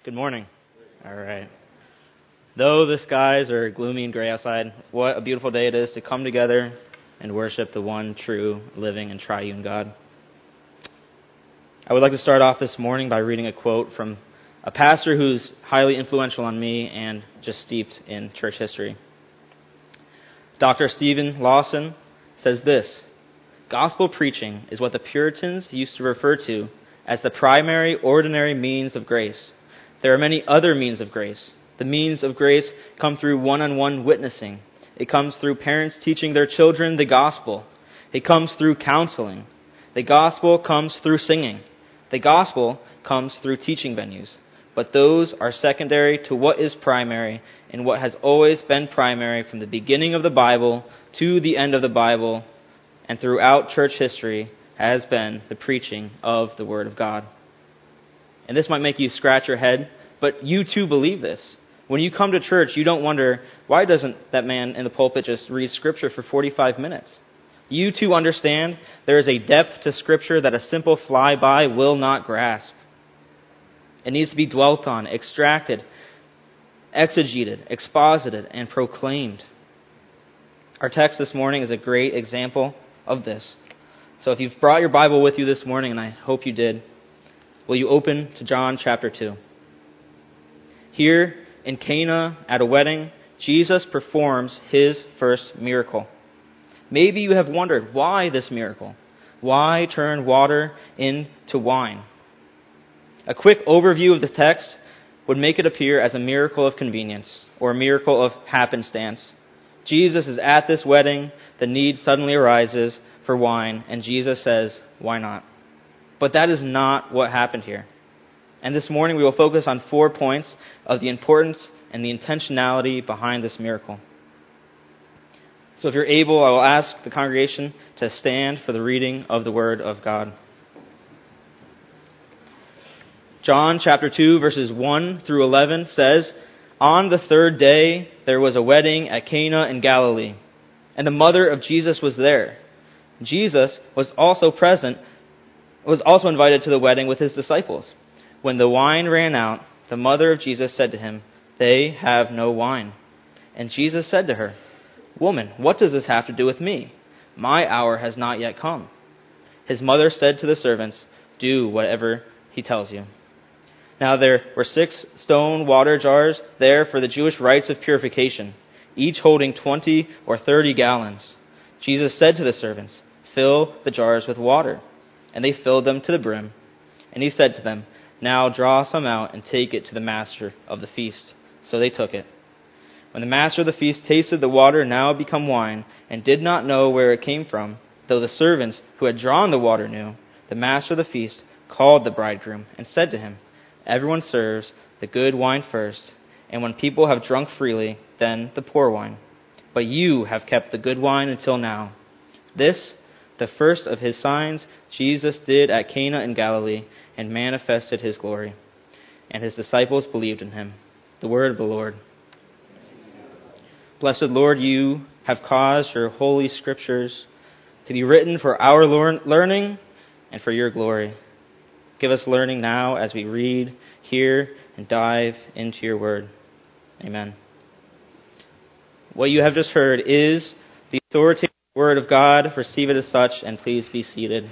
Good morning. All right. Though the skies are gloomy and gray outside, what a beautiful day it is to come together and worship the one true, living, and triune God. I would like to start off this morning by reading a quote from a pastor who's highly influential on me and just steeped in church history. Dr. Stephen Lawson says this: "Gospel preaching is what the Puritans used to refer to as the primary, ordinary means of grace. There are many other means of grace. The means of grace come through one-on-one witnessing. It comes through parents teaching their children the gospel. It comes through counseling. The gospel comes through singing. The gospel comes through teaching venues. But those are secondary to what is primary and what has always been primary from the beginning of the Bible to the end of the Bible and throughout church history has been the preaching of the Word of God." And this might make you scratch your head, but you too believe this. When you come to church, you don't wonder, why doesn't that man in the pulpit just read Scripture for 45 minutes? You too understand there is a depth to Scripture that a simple flyby will not grasp. It needs to be dwelt on, extracted, exegeted, exposited, and proclaimed. Our text this morning is a great example of this. So if you've brought your Bible with you this morning, and I hope you did, will you open to John chapter 2? Here in Cana at a wedding, Jesus performs his first miracle. Maybe you have wondered, why this miracle? Why turn water into wine? A quick overview of the text would make it appear as a miracle of convenience or a miracle of happenstance. Jesus is at this wedding, the need suddenly arises for wine, and Jesus says, why not? But that is not what happened here. And this morning we will focus on 4 points of the importance and the intentionality behind this miracle. So if you're able, I will ask the congregation to stand for the reading of the Word of God. John chapter 2, verses 1 through 11 says, "On the third day there was a wedding at Cana in Galilee, and the mother of Jesus was there. Jesus was also invited to the wedding with his disciples. When the wine ran out, the mother of Jesus said to him, 'They have no wine.' And Jesus said to her, 'Woman, what does this have to do with me? My hour has not yet come.' His mother said to the servants, 'Do whatever he tells you.' Now there were 6 stone water jars there for the Jewish rites of purification, each holding 20 or 30 gallons. Jesus said to the servants, 'Fill the jars with water.' And they filled them to the brim. And he said to them, 'Now draw some out and take it to the master of the feast.' So they took it. When the master of the feast tasted the water now become wine, and did not know where it came from, though the servants who had drawn the water knew, the master of the feast called the bridegroom and said to him, 'Everyone serves the good wine first, and when people have drunk freely, then the poor wine. But you have kept the good wine until now.' This, the first of his signs, Jesus did at Cana in Galilee, and manifested his glory. And his disciples believed in him." The word of the Lord. Blessed Lord, you have caused your holy scriptures to be written for our learning and for your glory. Give us learning now as we read, hear, and dive into your word. Amen. What you have just heard is the authoritative Word of God. Receive it as such, and please be seated.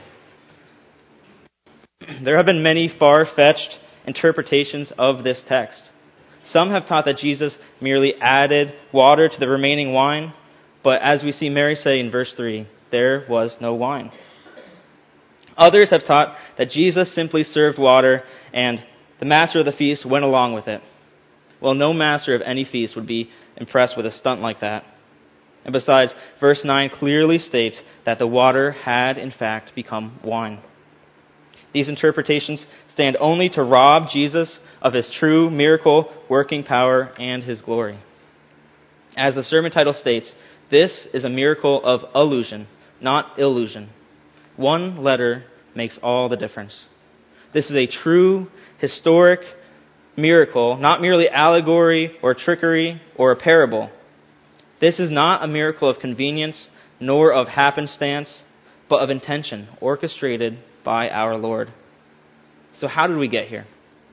There have been many far-fetched interpretations of this text. Some have taught that Jesus merely added water to the remaining wine, but as we see Mary say in verse 3, there was no wine. Others have taught that Jesus simply served water, and the master of the feast went along with it. Well, no master of any feast would be impressed with a stunt like that. And besides, verse 9 clearly states that the water had, in fact, become wine. These interpretations stand only to rob Jesus of his true miracle-working power and his glory. As the sermon title states, this is a miracle of illusion, not illusion. One letter makes all the difference. This is a true, historic miracle, not merely allegory or trickery or a parable. This is not a miracle of convenience, nor of happenstance, but of intention, orchestrated by our Lord. So how did we get here?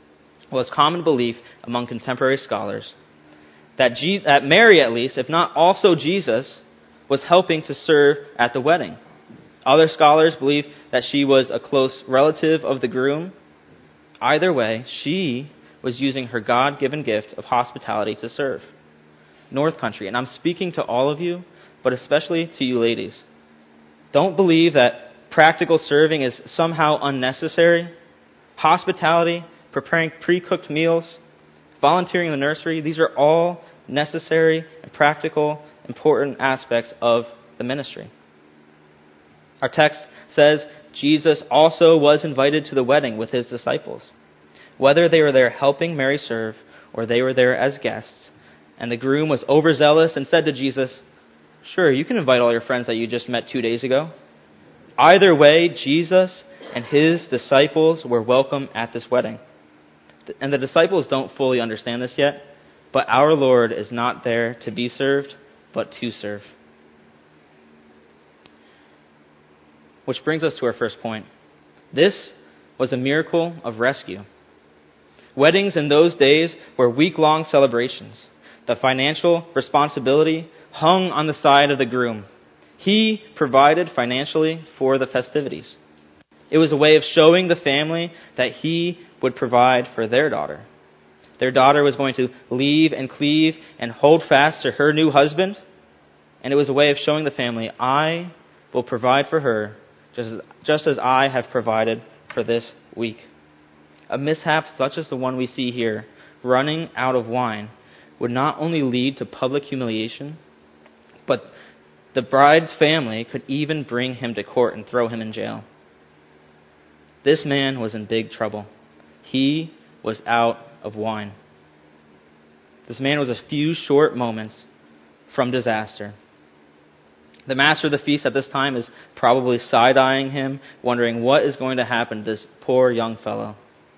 was common belief among contemporary scholars that Mary, at least, if not also Jesus, was helping to serve at the wedding. Other scholars believe that she was a close relative of the groom. Either way, she was using her God-given gift of hospitality to serve. North Country, and I'm speaking to all of you, but especially to you ladies. Don't believe that practical serving is somehow unnecessary. Hospitality, preparing pre-cooked meals, volunteering in the nursery, these are all necessary and practical, important aspects of the ministry. Our text says Jesus also was invited to the wedding with his disciples. Whether they were there helping Mary serve or they were there as guests, and the groom was overzealous and said to Jesus, "Sure, you can invite all your friends that you just met 2 days ago." Either way, Jesus and his disciples were welcome at this wedding. And the disciples don't fully understand this yet, but our Lord is not there to be served, but to serve. Which brings us to our first point. This was a miracle of rescue. Weddings in those days were week-long celebrations. The financial responsibility hung on the side of the groom. He provided financially for the festivities. It was a way of showing the family that he would provide for their daughter. Their daughter was going to leave and cleave and hold fast to her new husband. And it was a way of showing the family, I will provide for her just as I have provided for this week. A mishap such as the one we see here, running out of wine, would not only lead to public humiliation, but the bride's family could even bring him to court and throw him in jail. This man was in big trouble. He was out of wine. This man was a few short moments from disaster. The master of the feast at this time is probably side-eyeing him, wondering what is going to happen to this poor young fellow.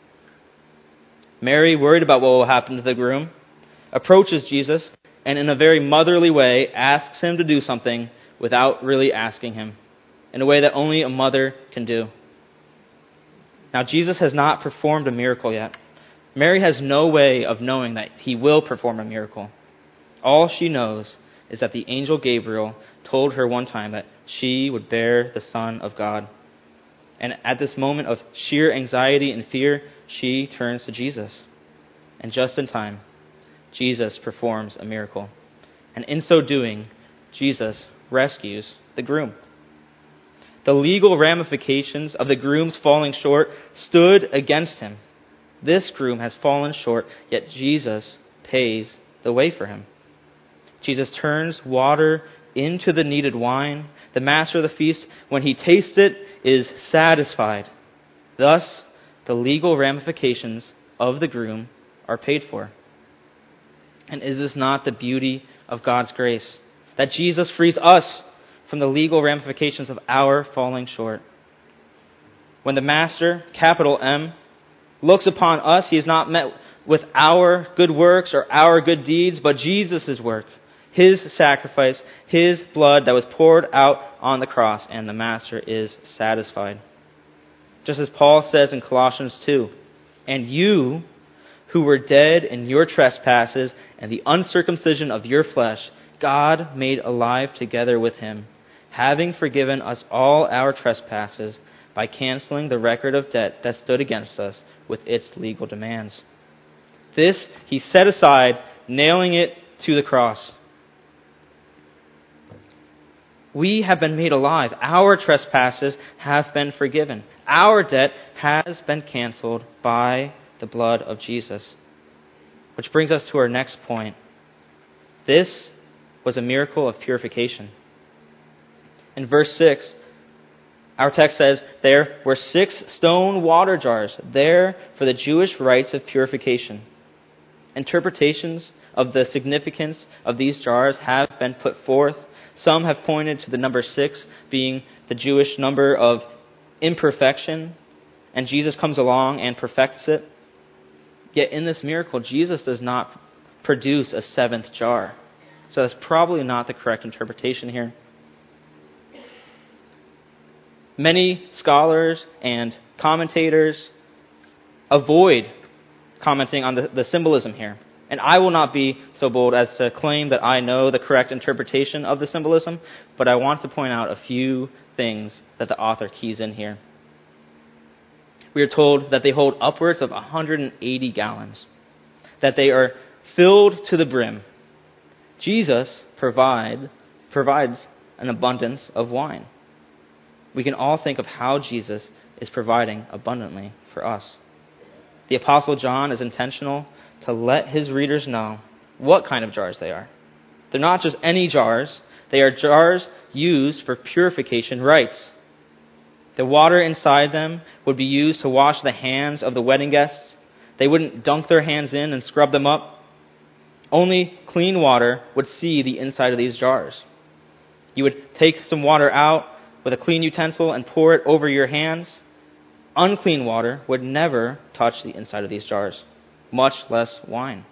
Mary, worried about what will happen to the groom, approaches Jesus and in a very motherly way asks him to do something without really asking him, in a way that only a mother can do. Now, Jesus has not performed a miracle yet. Mary has no way of knowing that he will perform a miracle. All she knows is that the angel Gabriel told her one time that she would bear the Son of God. And at this moment of sheer anxiety and fear, she turns to Jesus. And just in time, Jesus performs a miracle. And in so doing, Jesus rescues the groom. The legal ramifications of the groom's falling short stood against him. This groom has fallen short, yet Jesus pays the way for him. Jesus turns water into the needed wine. The master of the feast, when he tastes it, is satisfied. Thus, the legal ramifications of the groom are paid for. And is this not the beauty of God's grace? That Jesus frees us from the legal ramifications of our falling short. When the Master, capital M, looks upon us, he is not met with our good works or our good deeds, but Jesus' work, his sacrifice, his blood that was poured out on the cross, and the Master is satisfied. Just as Paul says in Colossians 2, "And you, who were dead in your trespasses and the uncircumcision of your flesh, God made alive together with him, having forgiven us all our trespasses by canceling the record of debt that stood against us with its legal demands. This he set aside, nailing it to the cross." We have been made alive. Our trespasses have been forgiven. Our debt has been canceled by the blood of Jesus. Which brings us to our next point. This was a miracle of purification. In verse 6, our text says, "There were 6 stone water jars there for the Jewish rites of purification." Interpretations of the significance of these jars have been put forth. Some have pointed to the number 6 being the Jewish number of imperfection, and Jesus comes along and perfects it. Yet in this miracle, Jesus does not produce a 7th jar. So that's probably not the correct interpretation here. Many scholars and commentators avoid commenting on the symbolism here. And I will not be so bold as to claim that I know the correct interpretation of the symbolism, but I want to point out a few things that the author keys in here. We are told that they hold upwards of 180 gallons, that they are filled to the brim. Jesus provides an abundance of wine. We can all think of how Jesus is providing abundantly for us. The Apostle John is intentional to let his readers know what kind of jars they are. They're not just any jars. They are jars used for purification rites. The water inside them would be used to wash the hands of the wedding guests. They wouldn't dunk their hands in and scrub them up. Only clean water would see the inside of these jars. You would take some water out with a clean utensil and pour it over your hands. Unclean water would never touch the inside of these jars, much less wine.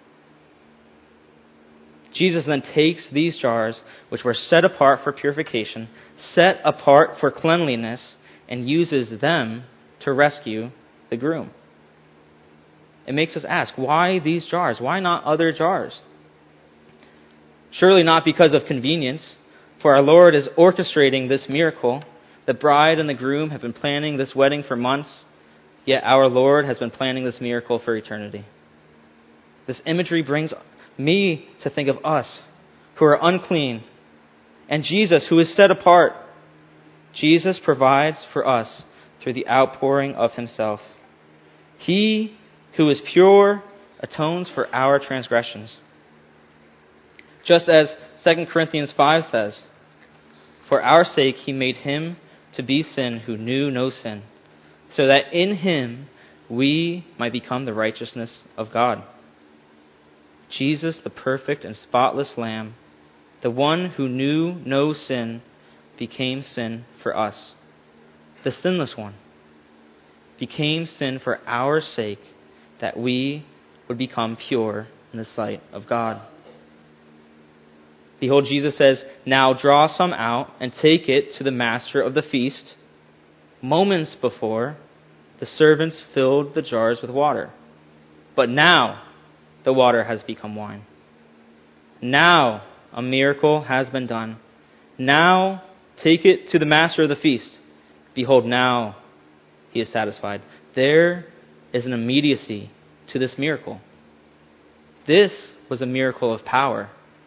Jesus then takes these jars, which were set apart for purification, set apart for cleanliness, and uses them to rescue the groom. It makes us ask, why these jars? Why not other jars? Surely not because of convenience, for our Lord is orchestrating this miracle. The bride and the groom have been planning this wedding for months, yet our Lord has been planning this miracle for eternity. This imagery brings me to think of us, who are unclean, and Jesus, who is set apart. Jesus provides for us through the outpouring of himself. He who is pure atones for our transgressions. Just as 2 Corinthians 5 says, "For our sake he made him to be sin who knew no sin, so that in him we might become the righteousness of God." Jesus, the perfect and spotless Lamb, the one who knew no sin, became sin for us. The sinless one became sin for our sake, that we would become pure in the sight of God. Behold, Jesus says, "Now draw some out and take it to the master of the feast." Moments before, the servants filled the jars with water. But now, the water has become wine. Now, a miracle has been done. Now, take it to the master of the feast. Behold, now, he is satisfied. There is an immediacy to this miracle. This was a miracle of power.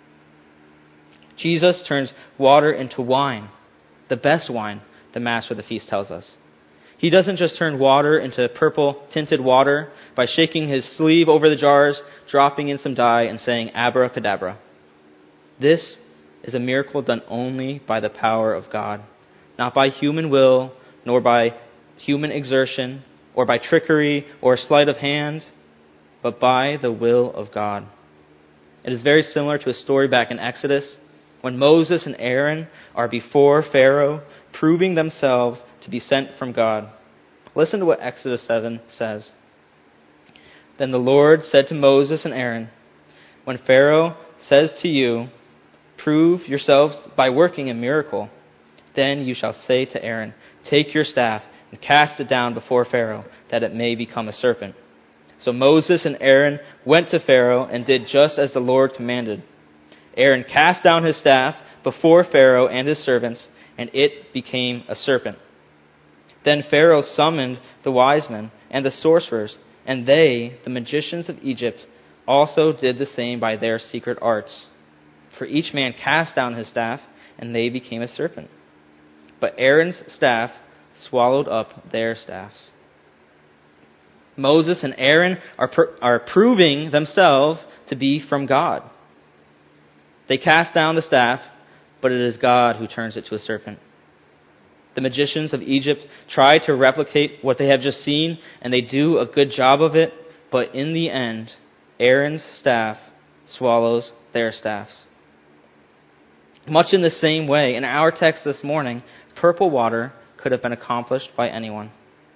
Jesus turns water into wine, the best wine, the master of the feast tells us. He doesn't just turn water into purple-tinted water by shaking his sleeve over the jars, dropping in some dye, and saying abracadabra. This is a miracle done only by the power of God, not by human will, nor by human exertion, or by trickery or sleight of hand, but by the will of God. It is very similar to a story back in Exodus, when Moses and Aaron are before Pharaoh, proving themselves to be sent from God. Listen to what Exodus 7 says. "Then the Lord said to Moses and Aaron, 'When Pharaoh says to you, prove yourselves by working a miracle, then you shall say to Aaron, take your staff and cast it down before Pharaoh, that it may become a serpent.' So Moses and Aaron went to Pharaoh and did just as the Lord commanded. Aaron cast down his staff before Pharaoh and his servants, and it became a serpent. Then Pharaoh summoned the wise men and the sorcerers, and they, the magicians of Egypt, also did the same by their secret arts. For each man cast down his staff, and they became a serpent. But Aaron's staff swallowed up their staffs." Moses and Aaron are proving themselves to be from God. They cast down the staff, but it is God who turns it to a serpent. The magicians of Egypt try to replicate what they have just seen, and they do a good job of it, but in the end, Aaron's staff swallows their staffs. Much in the same way, in our text this morning, purple water could have been accomplished by anyone.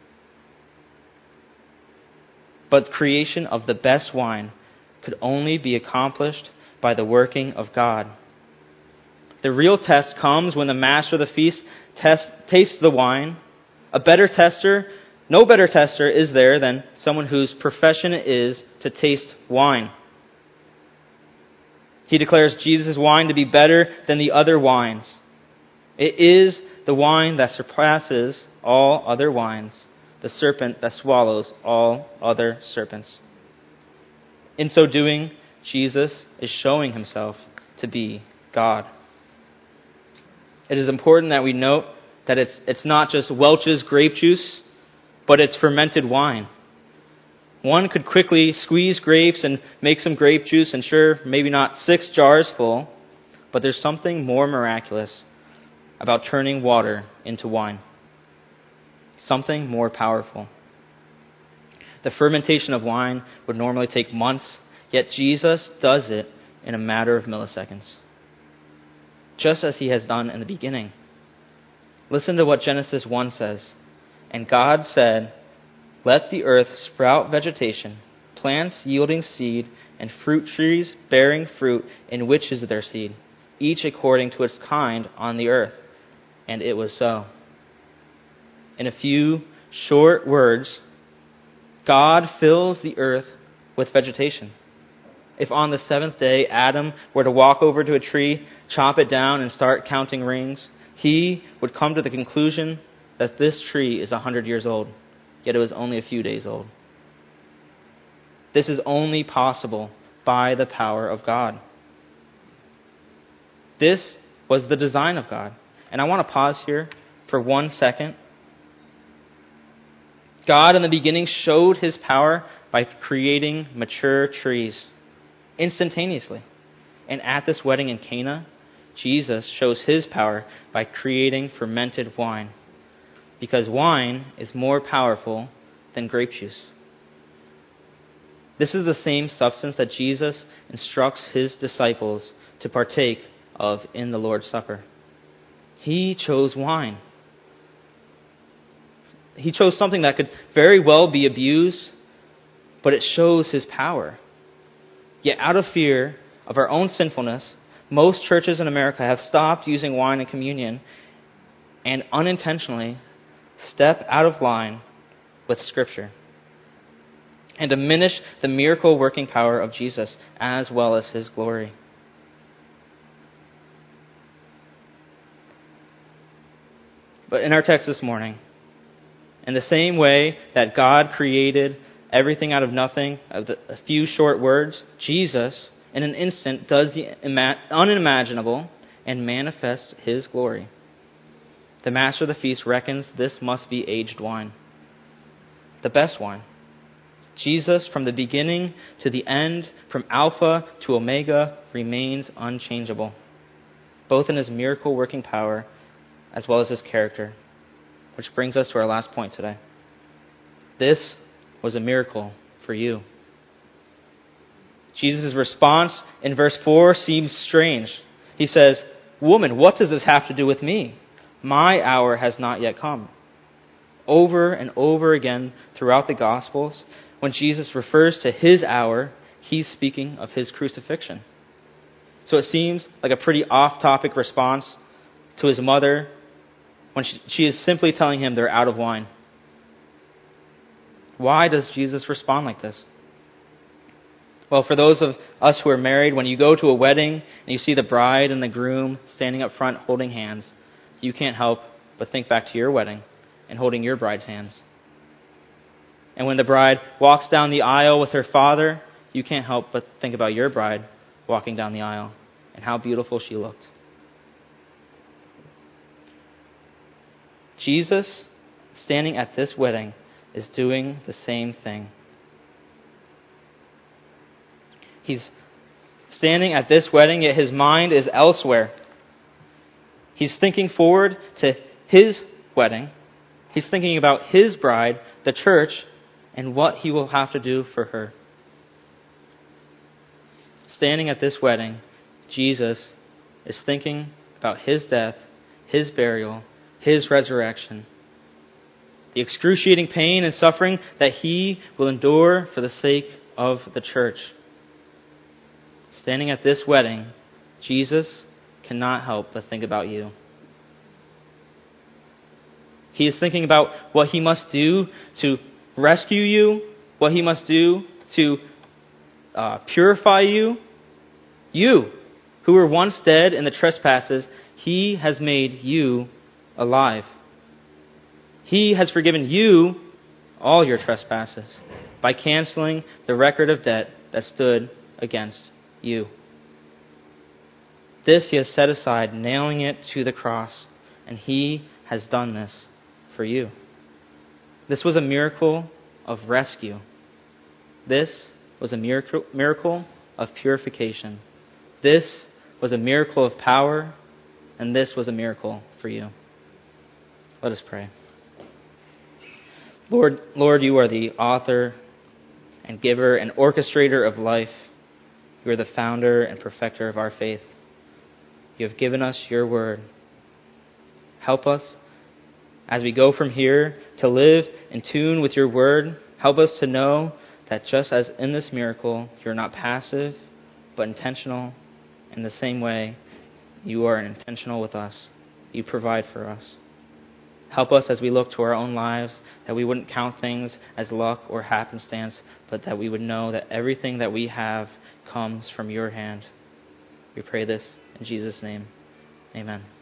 But the creation of the best wine could only be accomplished by the working of God. The real test comes when the master of the feast tastes the wine. A better tester No better tester is there than someone whose profession it is to taste wine. He declares Jesus' wine to be better than the other wines. It is the wine that surpasses all other wines, the serpent that swallows all other serpents. In so doing, Jesus is showing himself to be God. It is important that we note that it's not just Welch's grape juice, but it's fermented wine. One could quickly squeeze grapes and make some grape juice, and sure, maybe not 6 jars full, but there's something more miraculous about turning water into wine. Something more powerful. The fermentation of wine would normally take months, yet Jesus does it in a matter of milliseconds, just as he has done in the beginning. Listen to what Genesis 1 says. And God said, "Let the earth sprout vegetation, plants yielding seed, and fruit trees bearing fruit in which is their seed, each according to its kind on the earth." And it was so. In a few short words, God fills the earth with vegetation. If on the 7th day Adam were to walk over to a tree, chop it down, and start counting rings, he would come to the conclusion that this tree is 100 years old, yet it was only a few days old. This is only possible by the power of God. This was the design of God. And I want to pause here for 1 second. God in the beginning showed his power by creating mature trees instantaneously. And at this wedding in Cana, Jesus shows his power by creating fermented wine. Because wine is more powerful than grape juice. This is the same substance that Jesus instructs his disciples to partake of in the Lord's Supper. He chose wine. He chose something that could very well be abused, but it shows his power. Yet out of fear of our own sinfulness, most churches in America have stopped using wine in communion and unintentionally step out of line with Scripture and diminish the miracle-working power of Jesus as well as his glory. But in our text this morning, in the same way that God created everything out of nothing, of a few short words, Jesus, in an instant, does the unimaginable and manifests his glory. The master of the feast reckons this must be aged wine, the best wine. Jesus, from the beginning to the end, from Alpha to Omega, remains unchangeable, both in his miracle-working power as well as his character. Which brings us to our last point today. This was a miracle for you. Jesus' response in verse 4 seems strange. He says, "Woman, what does this have to do with me? My hour has not yet come." Over and over again throughout the Gospels, when Jesus refers to his hour, he's speaking of his crucifixion. So it seems like a pretty off-topic response to his mother when she is simply telling him they're out of wine. Why does Jesus respond like this? Well, for those of us who are married, when you go to a wedding and you see the bride and the groom standing up front holding hands, you can't help but think back to your wedding and holding your bride's hands. And when the bride walks down the aisle with her father, you can't help but think about your bride walking down the aisle and how beautiful she looked. Jesus, standing at this wedding, is doing the same thing. He's standing at this wedding, yet his mind is elsewhere. He's thinking forward to his wedding. He's thinking about his bride, the church, and what he will have to do for her. Standing at this wedding, Jesus is thinking about his death, his burial, his resurrection, the excruciating pain and suffering that he will endure for the sake of the church. Standing at this wedding, Jesus cannot help but think about you. He is thinking about what he must do to rescue you, what he must do to purify you. You, who were once dead in the trespasses, he has made you alive. He has forgiven you all your trespasses by canceling the record of debt that stood against you. This he has set aside, nailing it to the cross, and he has done this for you. This was a miracle of rescue. This was a miracle of purification. This was a miracle of power, and this was a miracle for you. Let us pray. Lord, you are the author and giver and orchestrator of life. You are the founder and perfecter of our faith. You have given us your word. Help us as we go from here to live in tune with your word. Help us to know that just as in this miracle, you're not passive, but intentional. In the same way, you are intentional with us. You provide for us. Help us as we look to our own lives, that we wouldn't count things as luck or happenstance, but that we would know that everything that we have comes from your hand. We pray this in Jesus' name. Amen.